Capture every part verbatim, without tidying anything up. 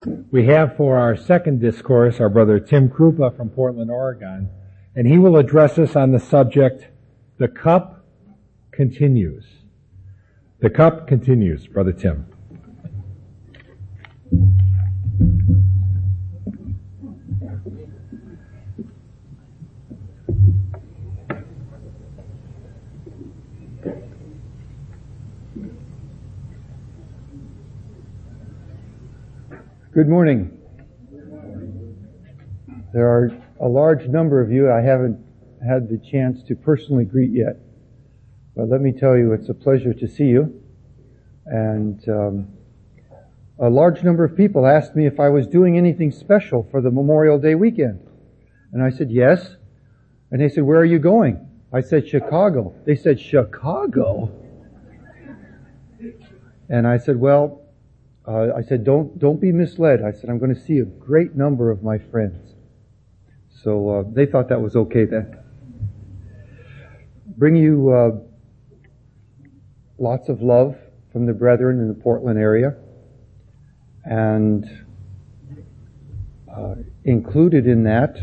We have for our second discourse our brother Tim Krupa from Portland, Oregon, and he will address us on the subject, The Cup Continues. The Cup Continues, Brother Tim. Good morning. There are a large number of you I haven't had the chance to personally greet yet. But let me tell you, it's a pleasure to see you. And um, a large number of people asked me if I was doing anything special for the Memorial Day weekend. And I said, yes. And they said, where are you going? I said, Chicago. They said, Chicago? And I said, well, Uh, I said, don't don't be misled. I said, I'm going to see a great number of my friends. So uh, they thought that was okay then. Bring you uh, lots of love from the brethren in the Portland area. And uh, included in that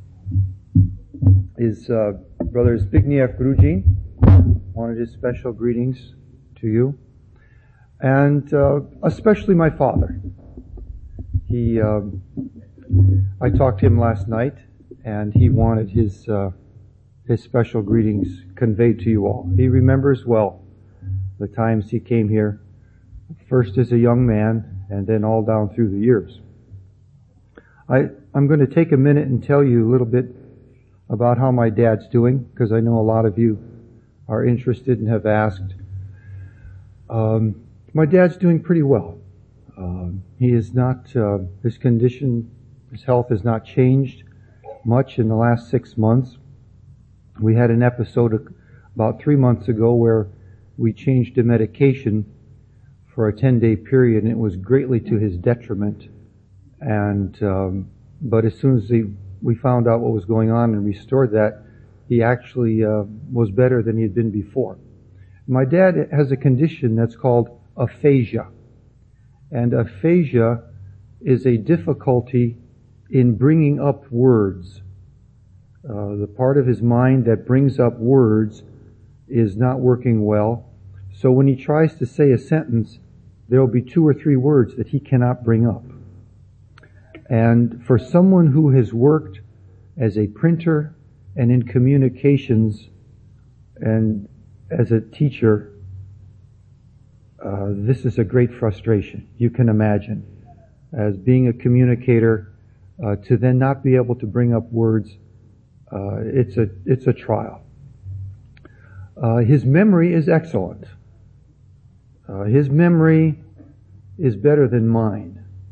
is uh, Brother Zbigniew Grudin. Wanted his special greetings to you. And uh, especially my father. He, uh, I talked to him last night, and he wanted his uh, his special greetings conveyed to you all. He remembers well the times he came here, first as a young man, and then all down through the years. I, I'm going to take a minute and tell you a little bit about how my dad's doing, because I know a lot of you are interested and have asked. Um, My dad's doing pretty well. Um, he is not, uh, his condition, his health has not changed much in the last six months. We had an episode about three months ago where we changed a medication for a ten-day period, and it was greatly to his detriment. And um, but as soon as he, we found out what was going on and restored that, he actually uh, was better than he had been before. My dad has a condition that's called aphasia. And aphasia is a difficulty in bringing up words. Uh, the part of his mind that brings up words is not working well. So when he tries to say a sentence, there will be two or three words that he cannot bring up. And for someone who has worked as a printer and in communications and as a teacher, Uh, this is a great frustration. You can imagine, as being a communicator, uh, to then not be able to bring up words. Uh, it's a it's a trial. Uh, his memory is excellent. Uh, his memory is better than mine.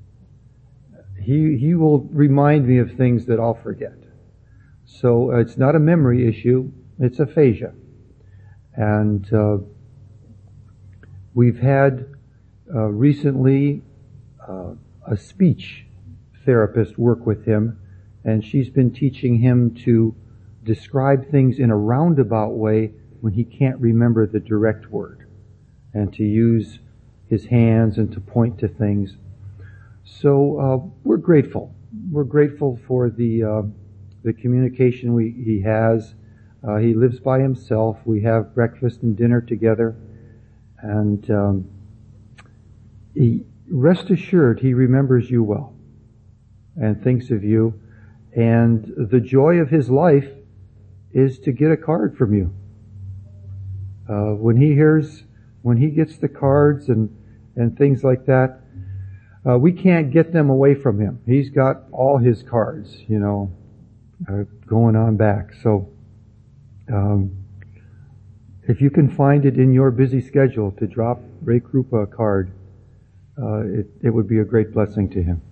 He he will remind me of things that I'll forget. So uh, it's not a memory issue. It's aphasia, and. Uh, We've had uh, recently uh, a speech therapist work with him, and she's been teaching him to describe things in a roundabout way when he can't remember the direct word, and to use his hands and to point to things. So uh, we're grateful. We're grateful for the uh, the communication we, he has. Uh, he lives by himself. We have breakfast and dinner together. And um, he, rest assured, he remembers you well and thinks of you. And the joy of his life is to get a card from you. Uh, when he hears, when he gets the cards and, and things like that, uh, we can't get them away from him. He's got all his cards, you know, uh, going on back. So, um, if you can find it in your busy schedule to drop Ray Krupa a card, uh, it, it would be a great blessing to him.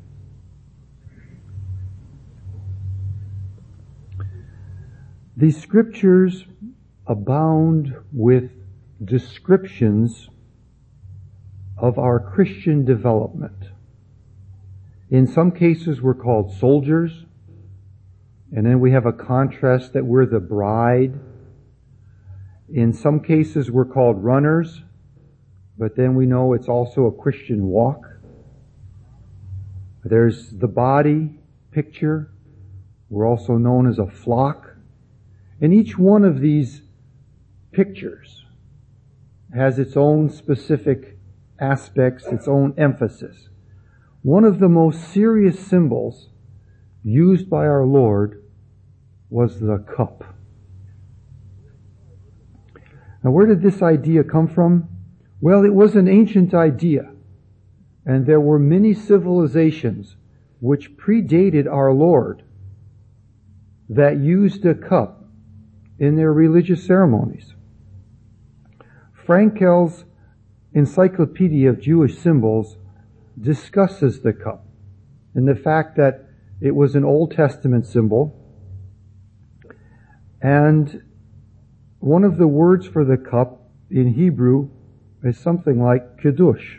The scriptures abound with descriptions of our Christian development. In some cases, we're called soldiers, and then we have a contrast that we're the bride. In some cases, we're called runners, but then we know it's also a Christian walk. There's the body picture. We're also known as a flock. And each one of these pictures has its own specific aspects, its own emphasis. One of the most serious symbols used by our Lord was the cup. Now, where did this idea come from? Well, it was an ancient idea, and there were many civilizations which predated our Lord that used a cup in their religious ceremonies. Frankel's Encyclopedia of Jewish Symbols discusses the cup and the fact that it was an Old Testament symbol, and one of the words for the cup in Hebrew is something like kiddush.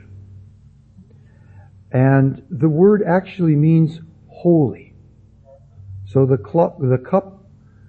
And the word actually means holy. So the, cl- the cup,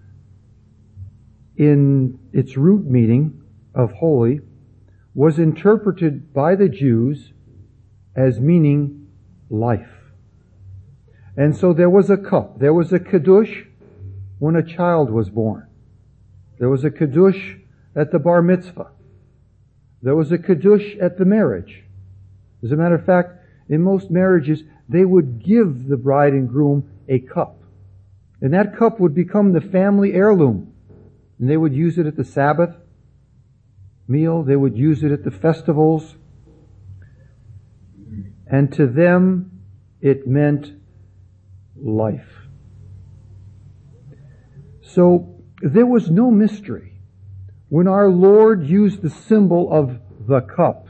in its root meaning of holy, was interpreted by the Jews as meaning life. And so there was a cup. There was a kiddush when a child was born. There was a kiddush at the bar mitzvah. There was a kiddush at the marriage. As a matter of fact, in most marriages, they would give the bride and groom a cup. And that cup would become the family heirloom. And they would use it at the Sabbath meal. They would use it at the festivals. And to them, it meant life. So there was no mystery when our Lord used the symbol of the cup.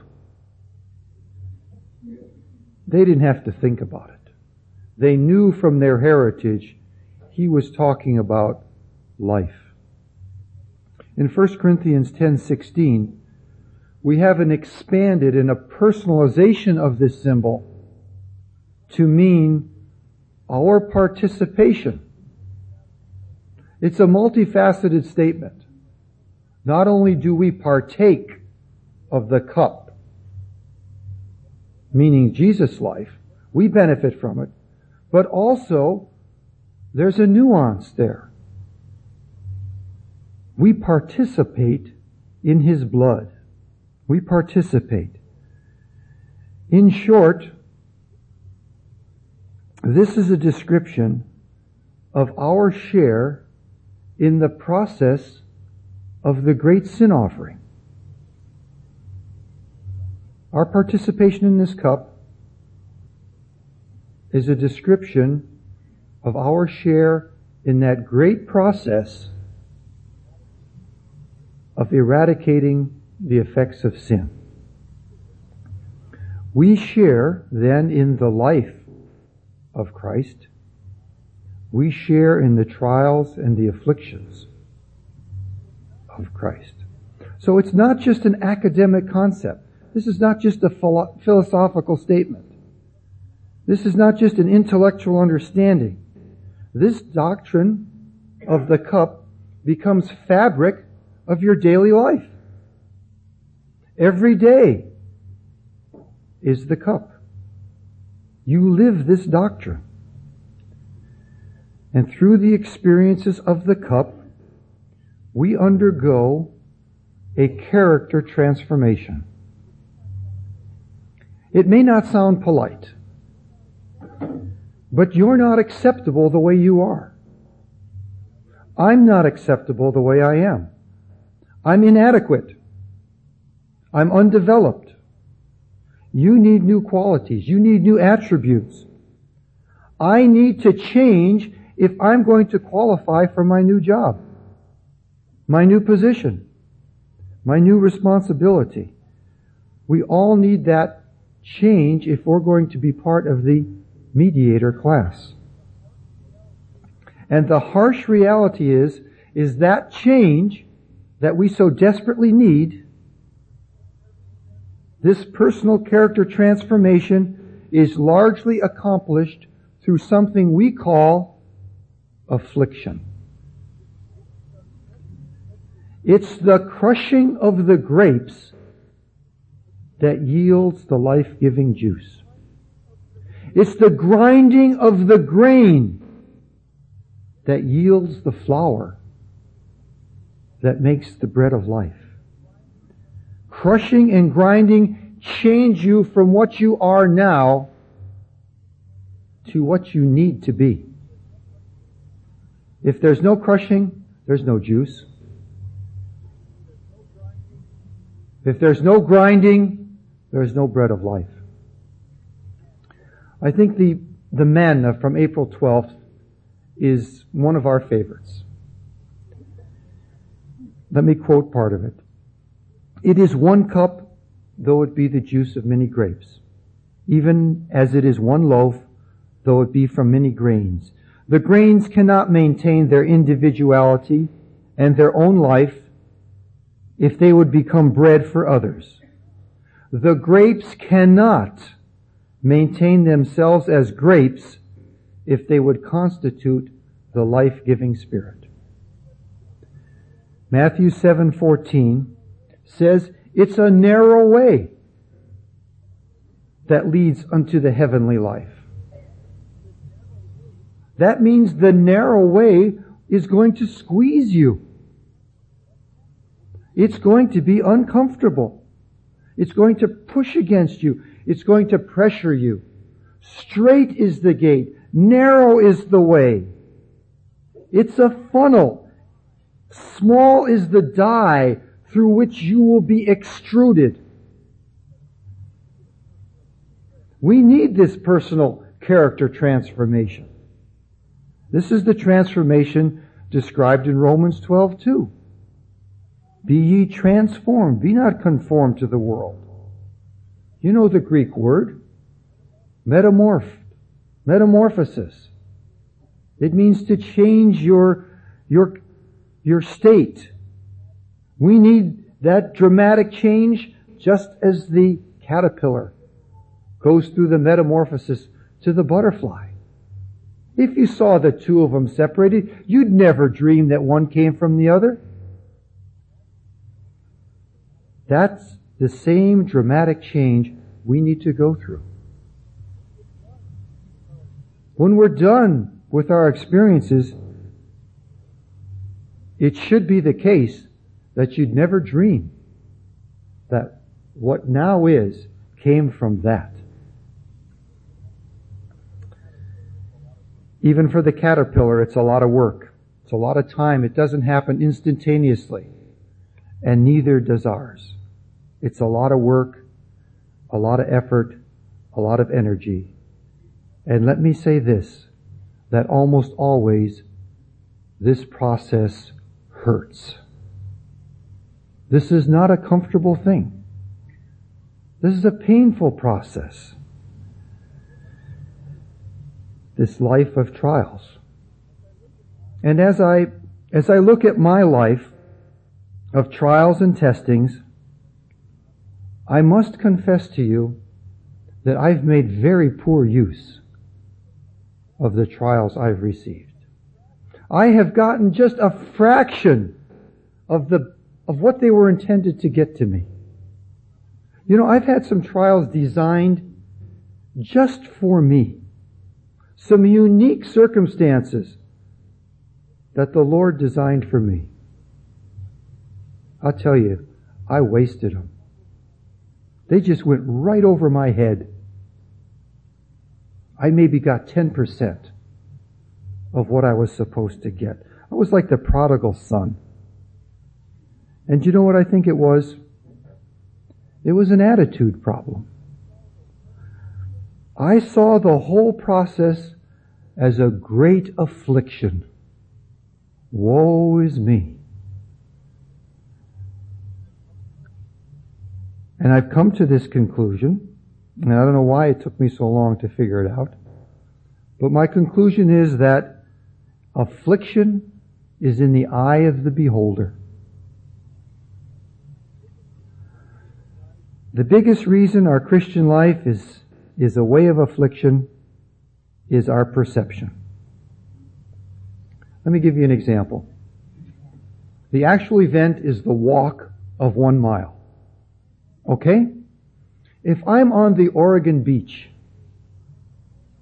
They didn't have to think about it. They knew from their heritage He was talking about life. In First Corinthians ten sixteen, we have an expanded and a personalization of this symbol to mean our participation. It's a multifaceted statement. Not only do we partake of the cup, meaning Jesus' life, we benefit from it, but also there's a nuance there. We participate in His blood. We participate. In short, this is a description of our share in the process of the great sin offering. Our participation in this cup is a description of our share in that great process of eradicating the effects of sin. We share then in the life of Christ. We share in the trials and the afflictions of Christ. So it's not just an academic concept. This is not just a philo- philosophical statement. This is not just an intellectual understanding. This doctrine of the cup becomes fabric of your daily life. Every day is the cup. You live this doctrine. And through the experiences of the cup, we undergo a character transformation. It may not sound polite, but you're not acceptable the way you are. I'm not acceptable the way I am. I'm inadequate. I'm undeveloped. You need new qualities. You need new attributes. I need to change if I'm going to qualify for my new job, my new position, my new responsibility. We all need that change if we're going to be part of the mediator class. And the harsh reality is, is that change that we so desperately need, this personal character transformation is largely accomplished through something we call affliction. It's the crushing of the grapes that yields the life-giving juice. It's the grinding of the grain that yields the flour that makes the bread of life. Crushing and grinding change you from what you are now to what you need to be. If there's no crushing, there's no juice. If there's no grinding, there's no bread of life. I think the, the manna from April twelfth is one of our favorites. Let me quote part of it. It is one cup, though it be the juice of many grapes, even as it is one loaf, though it be from many grains. The grains cannot maintain their individuality and their own life if they would become bread for others. The grapes cannot maintain themselves as grapes if they would constitute the life-giving Spirit. Matthew seven fourteen says, it's a narrow way that leads unto the heavenly life. That means the narrow way is going to squeeze you. It's going to be uncomfortable. It's going to push against you. It's going to pressure you. Straight is the gate. Narrow is the way. It's a funnel. Small is the die through which you will be extruded. We need this personal character transformation. This is the transformation described in Romans twelve two. Be ye transformed. Be not conformed to the world. You know the Greek word. Metamorph. Metamorphosis. It means to change your, your, your state. We need that dramatic change just as the caterpillar goes through the metamorphosis to the butterfly. If you saw the two of them separated, you'd never dream that one came from the other. That's the same dramatic change we need to go through. When we're done with our experiences, it should be the case that you'd never dream that what now is came from that. Even for the caterpillar, it's a lot of work. It's a lot of time. It doesn't happen instantaneously. And neither does ours. It's a lot of work, a lot of effort, a lot of energy. And let me say this, that almost always this process hurts. This is not a comfortable thing. This is a painful process. This life of trials. And as I, as I look at my life of trials and testings, I must confess to you that I've made very poor use of the trials I've received. I have gotten just a fraction of the, of what they were intended to get to me. You know, I've had some trials designed just for me. Some unique circumstances that the Lord designed for me. I'll tell you, I wasted them. They just went right over my head. I maybe got ten percent of what I was supposed to get. I was like the prodigal son. And you know what I think it was? It was an attitude problem. I saw the whole process as a great affliction. Woe is me. And I've come to this conclusion, and I don't know why it took me so long to figure it out, but my conclusion is that affliction is in the eye of the beholder. The biggest reason our Christian life is, is a way of affliction is our perception. Let me give you an example. The actual event is the walk of one mile. Okay? If I'm on the Oregon beach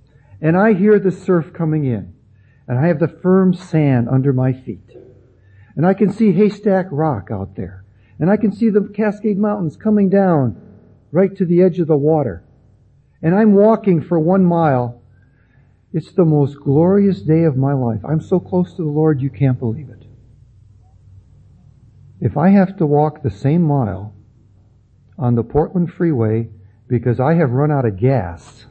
and I hear the surf coming in, and I have the firm sand under my feet, and I can see Haystack Rock out there, and I can see the Cascade Mountains coming down right to the edge of the water, and I'm walking for one mile. It's the most glorious day of my life. I'm so close to the Lord you can't believe it. If I have to walk the same mile on the Portland Freeway because I have run out of gas,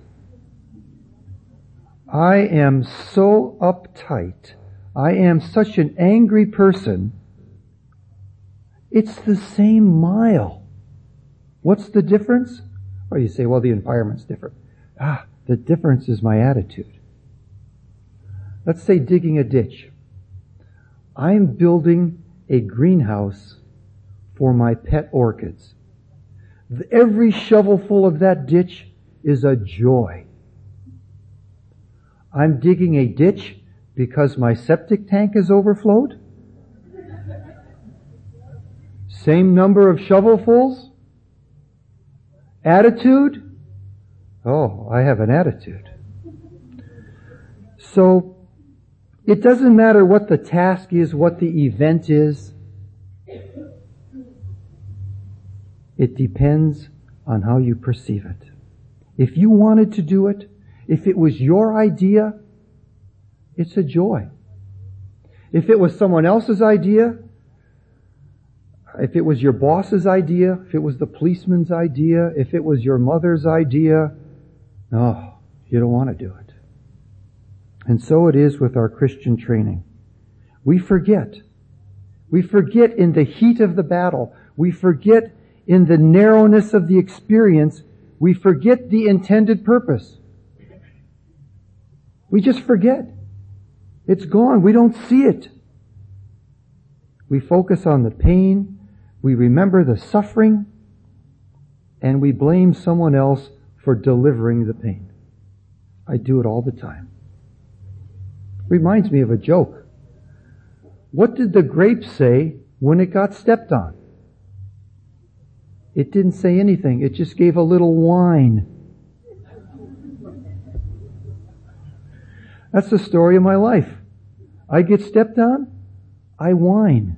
I am so uptight. I am such an angry person. It's the same mile. What's the difference? Well, you say, well, the environment's different. Ah, the difference is my attitude. Let's say digging a ditch. I'm building a greenhouse for my pet orchids. Every shovelful of that ditch is a joy. I'm digging a ditch because my septic tank is overflowed. Same number of shovelfuls. Attitude? Oh, I have an attitude. So, it doesn't matter what the task is, what the event is. It depends on how you perceive it. If you wanted to do it, if it was your idea, it's a joy. If it was someone else's idea, if it was your boss's idea, if it was the policeman's idea, if it was your mother's idea, no, you don't want to do it. And so it is with our Christian training. We forget. We forget in the heat of the battle. We forget in the narrowness of the experience. We forget the intended purpose. We just forget. It's gone. We don't see it. We focus on the pain. We remember the suffering. And we blame someone else for delivering the pain. I do it all the time. Reminds me of a joke. What did the grape say when it got stepped on? It didn't say anything. It just gave a little whine. That's the story of my life. I get stepped on, I whine.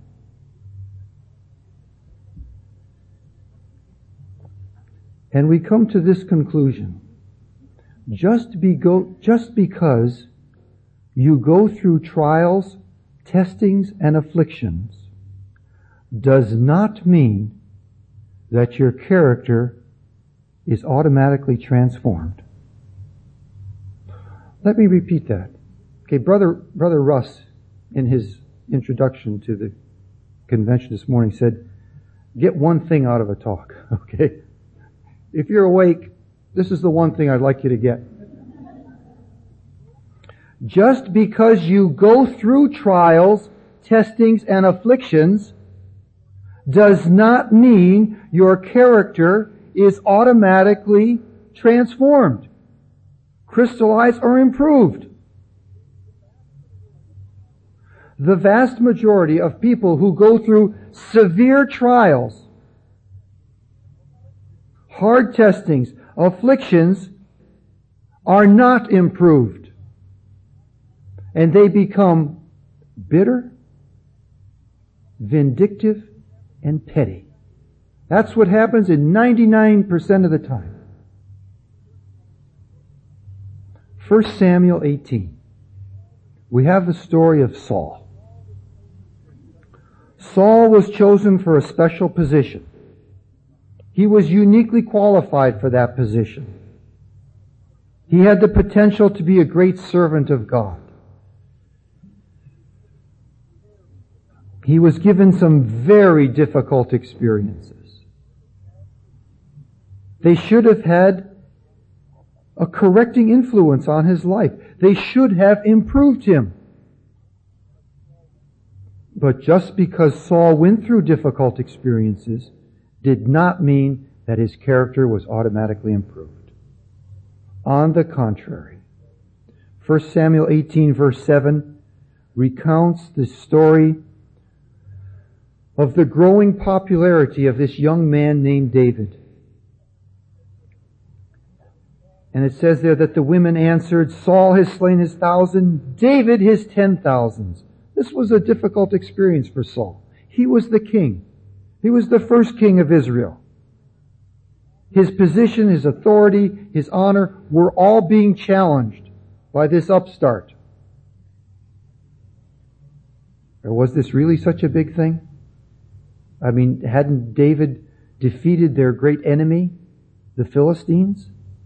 And we come to this conclusion. Just, be go, just because you go through trials, testings, and afflictions does not mean that your character is automatically transformed. Let me repeat that. Okay, Brother, Brother Russ, in his introduction to the convention this morning, said, get one thing out of a talk, okay? If you're awake, this is the one thing I'd like you to get. Just because you go through trials, testings, and afflictions does not mean your character is automatically transformed, crystallized, or improved. The vast majority of people who go through severe trials, hard testings, afflictions, are not improved. And they become bitter, vindictive, and petty. That's what happens in ninety-nine percent of the time. First Samuel eighteen. We have the story of Saul. Saul was chosen for a special position. He was uniquely qualified for that position. He had the potential to be a great servant of God. He was given some very difficult experiences. They should have had a correcting influence on his life. They should have improved him. But just because Saul went through difficult experiences did not mean that his character was automatically improved. On the contrary, First Samuel eighteen verse seven recounts the story of the growing popularity of this young man named David. And it says there that the women answered, Saul has slain his thousand, David his ten thousands. This was a difficult experience for Saul. He was the king. He was the first king of Israel. His position, his authority, his honor were all being challenged by this upstart. Or was this really such a big thing? I mean, hadn't David defeated their great enemy, the Philistines?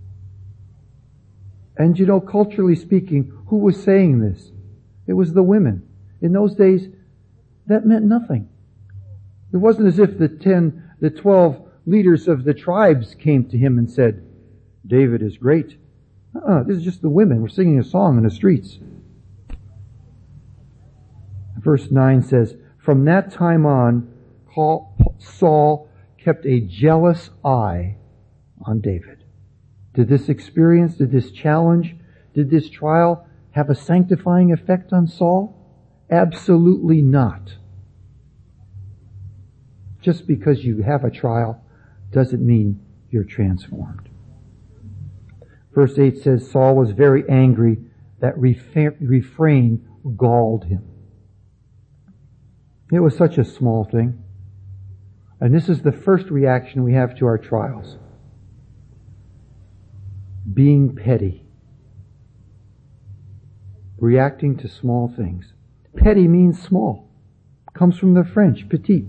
And you know, culturally speaking, who was saying this? It was the women. In those days, that meant nothing. It wasn't as if the ten, the twelve leaders of the tribes came to him and said, David is great. Uh-uh, this is just the women. We're singing a song in the streets. Verse nine says, From that time on, Saul kept a jealous eye on David. Did this experience, did this challenge, did this trial have a sanctifying effect on Saul? Absolutely not. Just because you have a trial doesn't mean you're transformed. Verse eight says, Saul was very angry. That refrain galled him. It was such a small thing. And this is the first reaction we have to our trials. Being petty. Reacting to small things. Petty means small. Comes from the French, petit.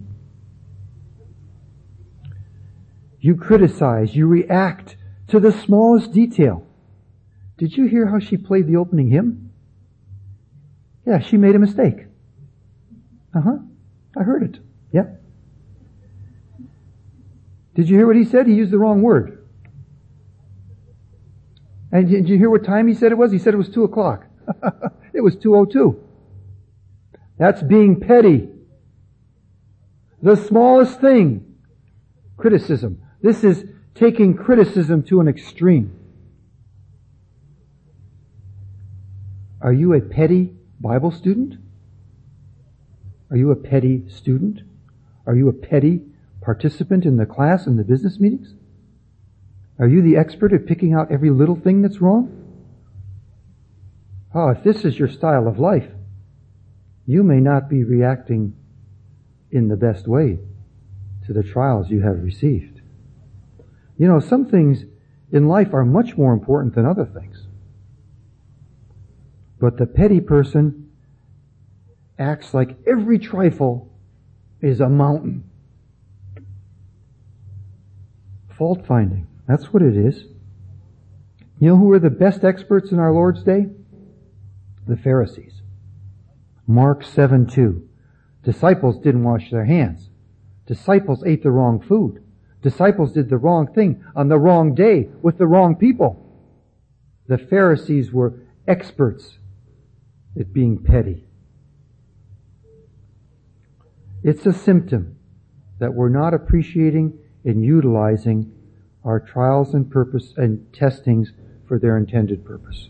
You criticize, you react to the smallest detail. Did you hear how she played the opening hymn? Yeah, she made a mistake. Uh-huh. I heard it. Yeah. Did you hear what he said? He used the wrong word. And did you hear what time he said it was? He said it was two o'clock. It was two oh two. That's being petty. The smallest thing. Criticism. This is taking criticism to an extreme. Are you a petty Bible student? Are you a petty student? Are you a petty participant in the class and the business meetings? Are you the expert at picking out every little thing that's wrong? Oh, if this is your style of life, you may not be reacting in the best way to the trials you have received. You know, some things in life are much more important than other things. But the petty person acts like every trifle is a mountain. Fault finding. That's what it is. You know who were the best experts in our Lord's day? The Pharisees. Mark seven two. Disciples didn't wash their hands. Disciples ate the wrong food. Disciples did the wrong thing on the wrong day with the wrong people. The Pharisees were experts at being petty. It's a symptom that we're not appreciating and utilizing our trials and purpose and testings for their intended purpose.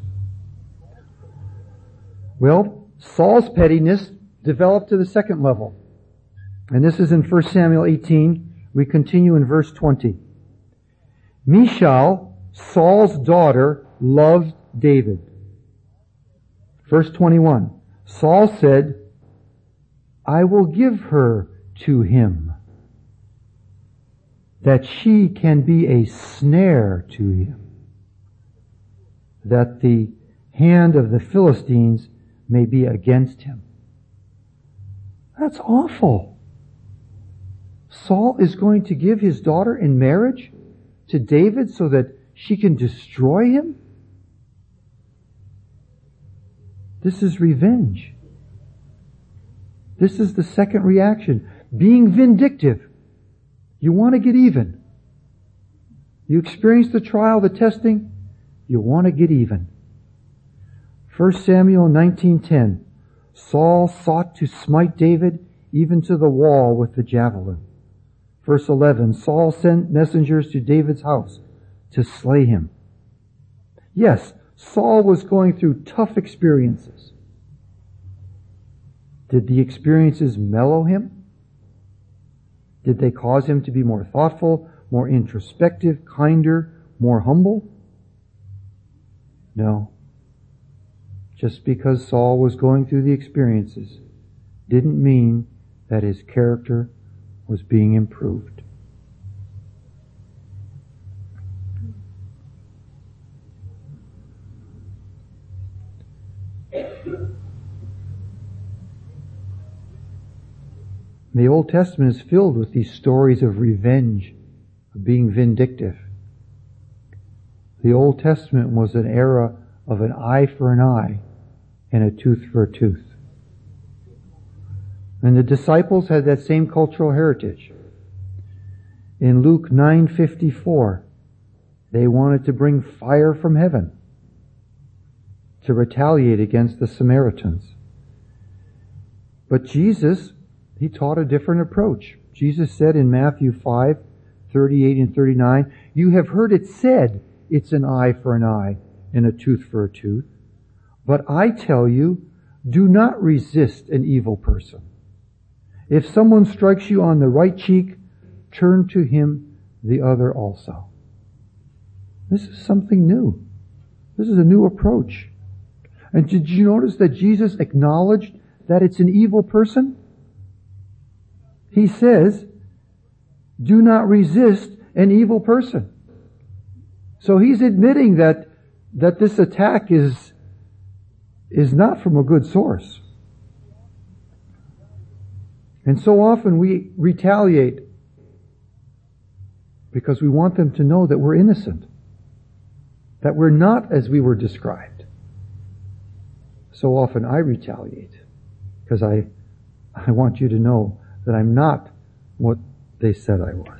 Well, Saul's pettiness developed to the second level. And this is in First Samuel eighteen. We continue in verse twenty. Michal, Saul's daughter, loved David. Verse twenty-one. Saul said, I will give her to him, that she can be a snare to him, that the hand of the Philistines may be against him. That's awful. Saul is going to give his daughter in marriage to David so that she can destroy him? This is revenge. This is the second reaction. Being vindictive. You want to get even. You experience the trial, the testing. You want to get even. First Samuel nineteen ten. Saul sought to smite David even to the wall with the javelin. Verse eleven. Saul sent messengers to David's house to slay him. Yes, Saul was going through tough experiences. Did the experiences mellow him? Did they cause him to be more thoughtful, more introspective, kinder, more humble? No. Just because Saul was going through the experiences didn't mean that his character was being improved. The Old Testament is filled with these stories of revenge, of being vindictive. The Old Testament was an era of an eye for an eye and a tooth for a tooth. And the disciples had that same cultural heritage. In Luke nine fifty-four, they wanted to bring fire from heaven to retaliate against the Samaritans. But Jesus, He taught a different approach. Jesus said in Matthew five thirty-eight and thirty-nine, "You have heard it said, it's an eye for an eye and a tooth for a tooth. But I tell you, do not resist an evil person. If someone strikes you on the right cheek, turn to him the other also." This is something new. This is a new approach. And did you notice that Jesus acknowledged that it's an evil person? He says, do not resist an evil person. So he's admitting that, that this attack is, is not from a good source. And so often we retaliate because we want them to know that we're innocent, that we're not as we were described. So often I retaliate because I, I want you to know that I'm not what they said I was.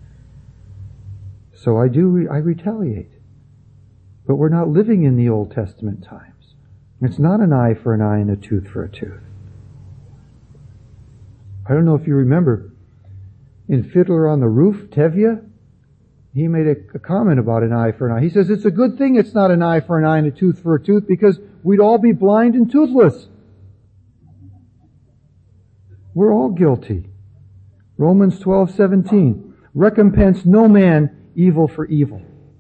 So I do, re- I retaliate. But we're not living in the Old Testament times. It's not an eye for an eye and a tooth for a tooth. I don't know if you remember, in Fiddler on the Roof, Tevye, he made a, a comment about an eye for an eye. He says, it's a good thing it's not an eye for an eye and a tooth for a tooth, because we'd all be blind and toothless. We're all guilty. Romans twelve seventeen. Recompense no man evil for evil.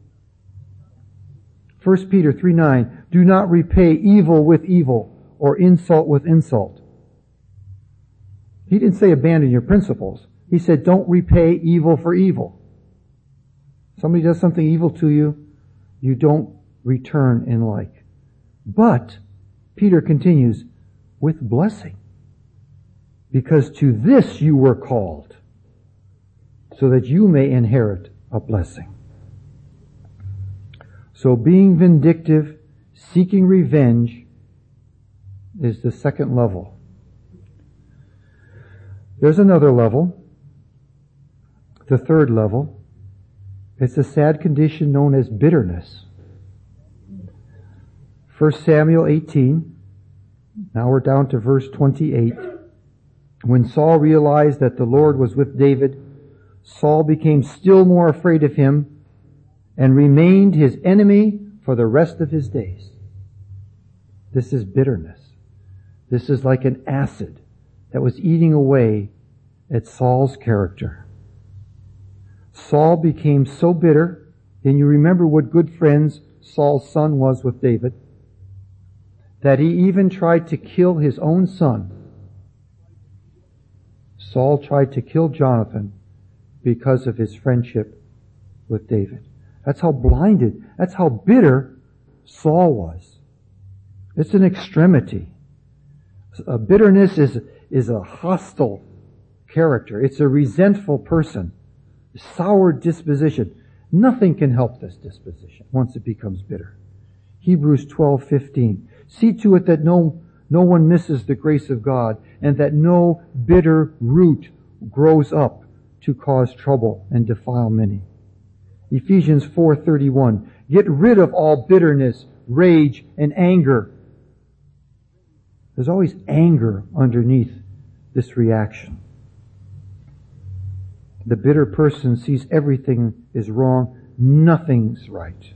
First Peter three nine. Do not repay evil with evil or insult with insult. He didn't say abandon your principles. He said don't repay evil for evil. Somebody does something evil to you, you don't return in like. But, Peter continues, with blessing. Because to this you were called, so that you may inherit a blessing. So being vindictive, seeking revenge, is the second level. There's another level, the third level. It's a sad condition known as bitterness. First Samuel eighteen, now we're down to verse twenty-eight. When Saul realized that the Lord was with David, Saul became still more afraid of him and remained his enemy for the rest of his days. This is bitterness. This is like an acid that was eating away at Saul's character. Saul became so bitter, and you remember what good friends Saul's son was with David, that he even tried to kill his own son. Saul tried to kill Jonathan because of his friendship with David. That's how blinded, that's how bitter Saul was. It's an extremity. A bitterness is, is a hostile character. It's a resentful person. Sour disposition. Nothing can help this disposition once it becomes bitter. Hebrews twelve fifteen. See to it that no, no one misses the grace of God, and that no bitter root grows up to cause trouble and defile many. Ephesians four thirty-one. Get rid of all bitterness, rage, and anger. There's always anger underneath this reaction. The bitter person sees everything is wrong, nothing's right.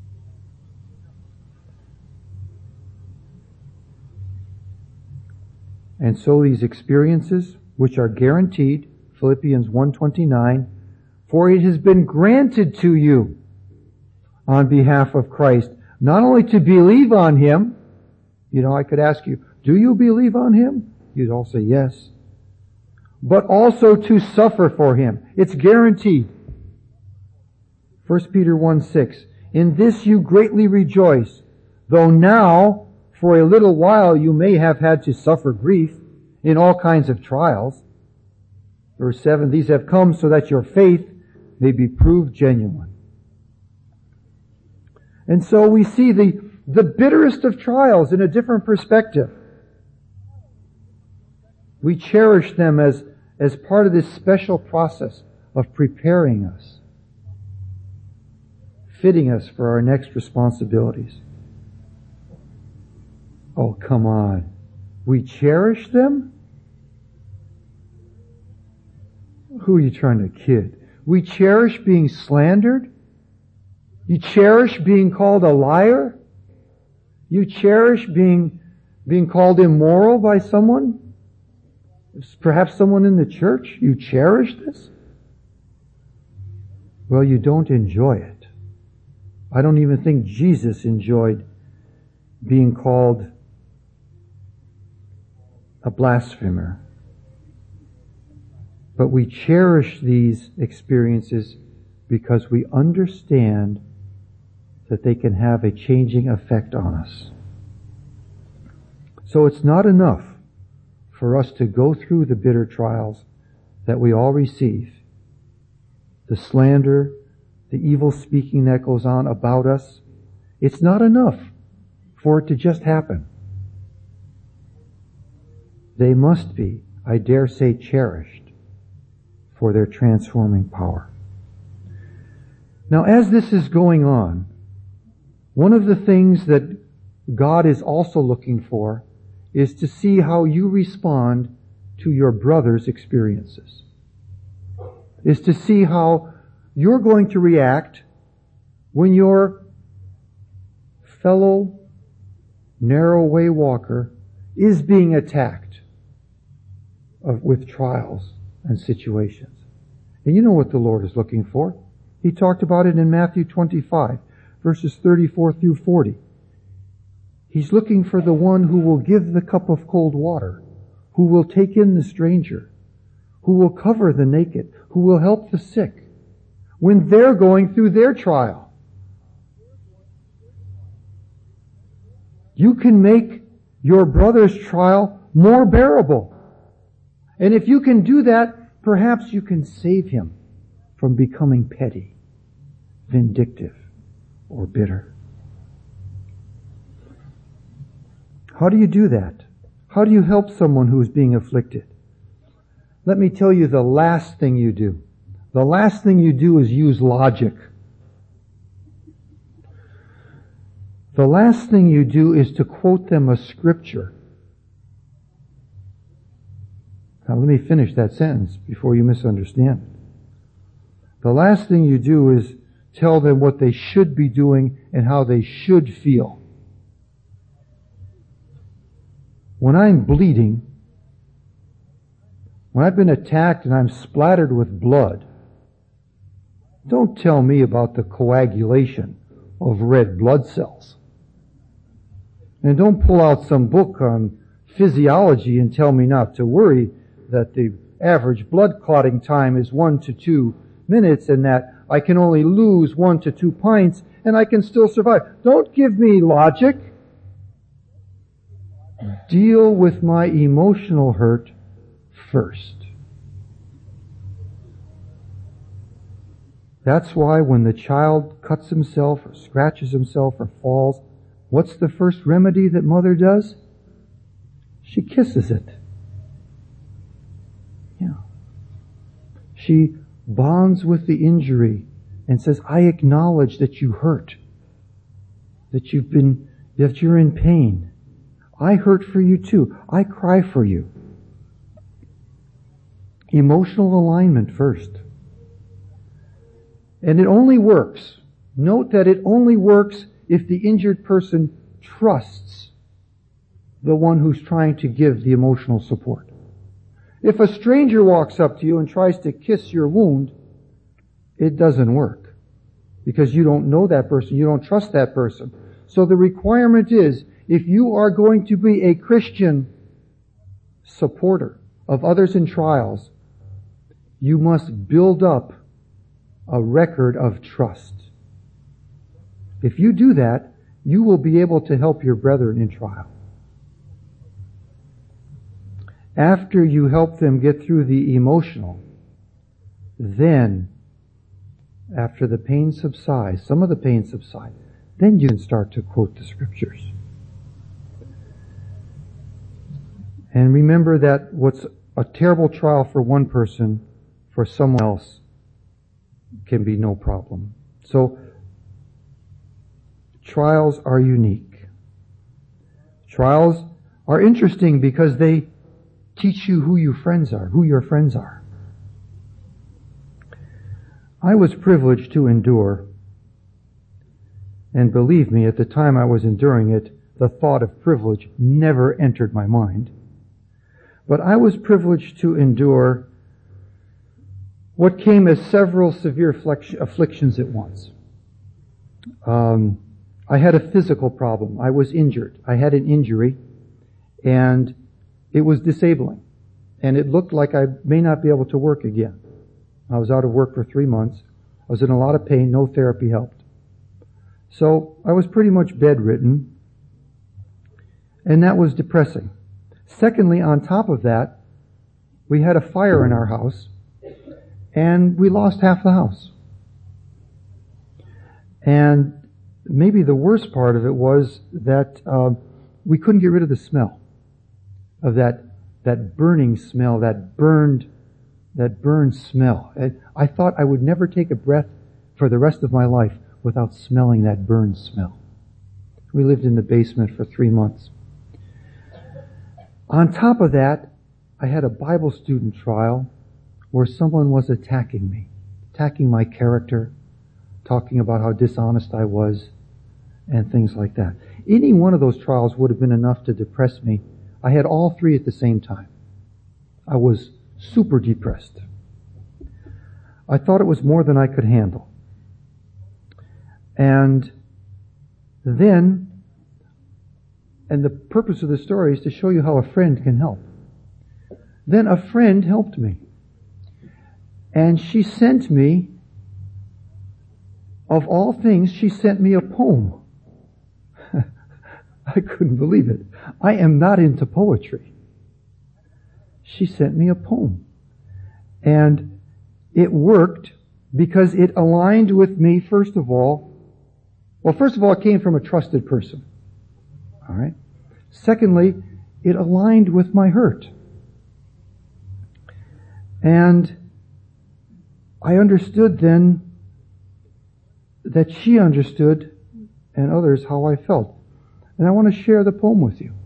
And so these experiences, which are guaranteed, Philippians one twenty-nine, for it has been granted to you on behalf of Christ Not only to believe on Him, you know, I could ask you, do you believe on Him? You'd all say yes. But also to suffer for Him. It's guaranteed. First Peter one six. In this you greatly rejoice, though now, for a little while, you may have had to suffer grief in all kinds of trials. Verse seven, these have come so that your faith may be proved genuine. And so we see the, the bitterest of trials in a different perspective. We cherish them as, as part of this special process of preparing us, fitting us for our next responsibilities. Oh, come on. We cherish them? Who are you trying to kid? We cherish being slandered? You cherish being called a liar? You cherish being, being called immoral by someone? Perhaps someone in the church? You cherish this? Well, you don't enjoy it. I don't even think Jesus enjoyed being called a blasphemer. But we cherish these experiences because we understand that they can have a changing effect on us. So it's not enough for us to go through the bitter trials that we all receive. The slander, the evil speaking that goes on about us. It's not enough for it to just happen. They must be, I dare say, cherished for their transforming power. Now, as this is going on, one of the things that God is also looking for is to see how you respond to your brother's experiences. Is to see how you're going to react when your fellow narrow way walker is being attacked of, with trials and situations. And you know what the Lord is looking for. He talked about it in Matthew twenty-five, verses thirty-four through forty. He's looking for the one who will give the cup of cold water, who will take in the stranger, who will cover the naked, who will help the sick when they're going through their trial. You can make your brother's trial more bearable. And if you can do that, perhaps you can save him from becoming petty, vindictive, or bitter. How do you do that? How do you help someone who is being afflicted? Let me tell you the last thing you do. The last thing you do is use logic. The last thing you do is to quote them a scripture. Now let me finish that sentence before you misunderstand it. The last thing you do is tell them what they should be doing and how they should feel. When I'm bleeding, when I've been attacked and I'm splattered with blood, don't tell me about the coagulation of red blood cells. And don't pull out some book on physiology and tell me not to worry that the average blood clotting time is one to two minutes and that I can only lose one to two pints and I can still survive. Don't give me logic. Deal with my emotional hurt first. That's why when the child cuts himself or scratches himself or falls, what's the first remedy that mother does? She kisses it. Yeah. She bonds with the injury and says, I acknowledge that you hurt, that you've been, that you're in pain. I hurt for you too. I cry for you. Emotional alignment first. And it only works. Note that it only works if the injured person trusts the one who's trying to give the emotional support. If a stranger walks up to you and tries to kiss your wound, it doesn't work. Because you don't know that person. You don't trust that person. So the requirement is, if you are going to be a Christian supporter of others in trials, you must build up a record of trust. If you do that, you will be able to help your brethren in trial. After you help them get through the emotional, then, after the pain subsides, some of the pain subsides, then you can start to quote the Scriptures. And remember that what's a terrible trial for one person, for someone else, can be no problem. So, trials are unique. Trials are interesting because they teach you who your friends are, who your friends are. I was privileged to endure, and believe me, at the time I was enduring it, the thought of privilege never entered my mind. But I was privileged to endure what came as several severe afflictions at once. Um, I had a physical problem. I was injured. I had an injury, and it was disabling. And it looked like I may not be able to work again. I was out of work for three months. I was in a lot of pain. No therapy helped. So I was pretty much bedridden, and that was depressing. Secondly, on top of that, we had a fire in our house, and we lost half the house. And maybe the worst part of it was that uh, we couldn't get rid of the smell of that that burning smell, that burned that burned smell. And I thought I would never take a breath for the rest of my life without smelling that burned smell. We lived in the basement for three months. On top of that, I had a Bible student trial where someone was attacking me, attacking my character, talking about how dishonest I was, and things like that. Any one of those trials would have been enough to depress me. I had all three at the same time. I was super depressed. I thought it was more than I could handle. And then, and the purpose of the story is to show you how a friend can help. Then a friend helped me. And she sent me, of all things, she sent me a poem. I couldn't believe it. I am not into poetry. She sent me a poem. And it worked because it aligned with me, first of all. Well, first of all, it came from a trusted person. All right. Secondly, it aligned with my hurt. And I understood then that she understood, and others, how I felt. And I want to share the poem with you.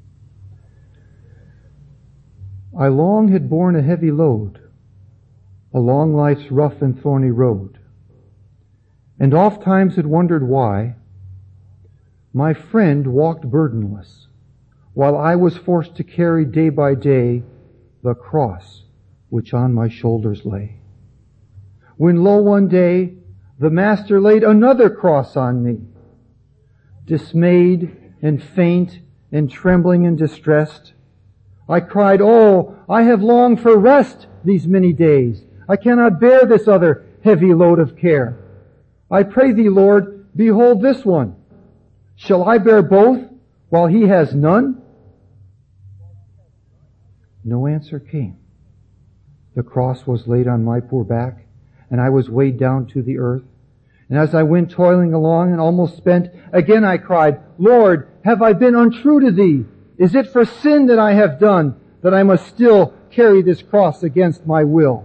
I long had borne a heavy load along life's rough and thorny road, and oft times had wondered why my friend walked burdenless, while I was forced to carry day by day the cross which on my shoulders lay. When lo, one day, the Master laid another cross on me. Dismayed and faint and trembling and distressed, I cried, "Oh, I have longed for rest these many days. I cannot bear this other heavy load of care. I pray thee, Lord, behold this one. Shall I bear both while he has none?" No answer came. The cross was laid on my poor back, and I was weighed down to the earth. And as I went toiling along and almost spent, again I cried, "Lord, have I been untrue to thee? Is it for sin that I have done, that I must still carry this cross against my will?"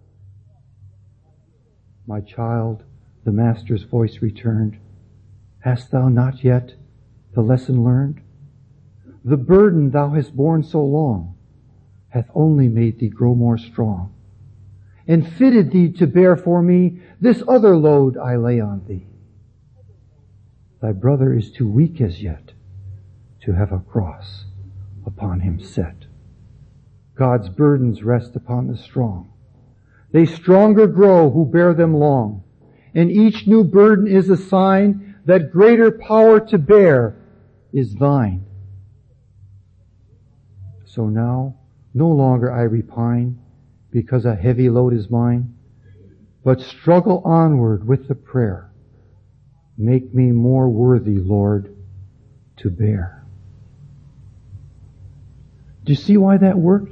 "My child," the Master's voice returned, "hast thou not yet the lesson learned? The burden thou hast borne so long hath only made thee grow more strong, and fitted thee to bear for me this other load I lay on thee. Thy brother is too weak as yet to have a cross upon him set. God's burdens rest upon the strong. They stronger grow who bear them long, and each new burden is a sign that greater power to bear is thine. So now, no longer I repine because a heavy load is mine, but struggle onward with the prayer. Make me more worthy, Lord, to bear. Do you see why that worked?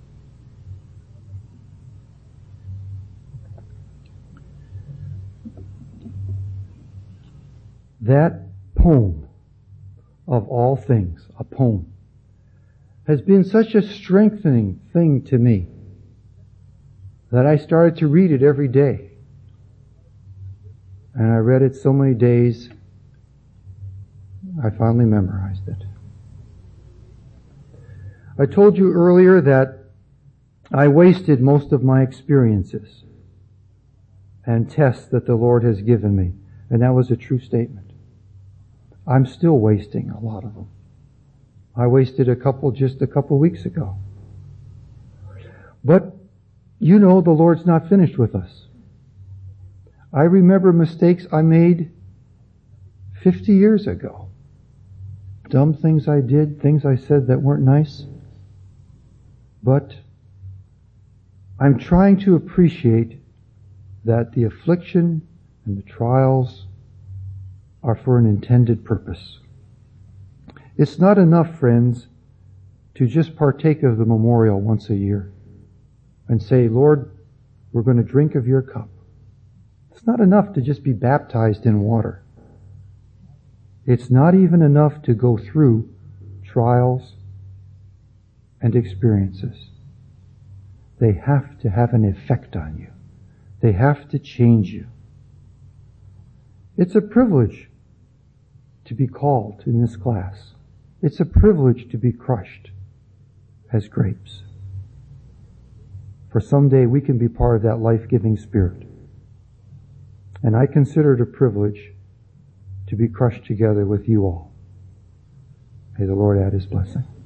That poem, of all things, a poem, has been such a strengthening thing to me that I started to read it every day. And I read it so many days, I finally memorized it. I told you earlier that I wasted most of my experiences and tests that the Lord has given me, and that was a true statement. I'm still wasting a lot of them. I wasted a couple just a couple weeks ago. But you know the Lord's not finished with us. I remember mistakes I made fifty years ago. Dumb things I did, things I said that weren't nice. But I'm trying to appreciate that the affliction and the trials are for an intended purpose. It's not enough, friends, to just partake of the memorial once a year and say, Lord, we're going to drink of your cup. It's not enough to just be baptized in water. It's not even enough to go through trials and experiences. They have to have an effect on you. They have to change you. It's a privilege to be called in this class. It's a privilege to be crushed as grapes. For someday we can be part of that life-giving Spirit. And I consider it a privilege to be crushed together with you all. May the Lord add His blessing.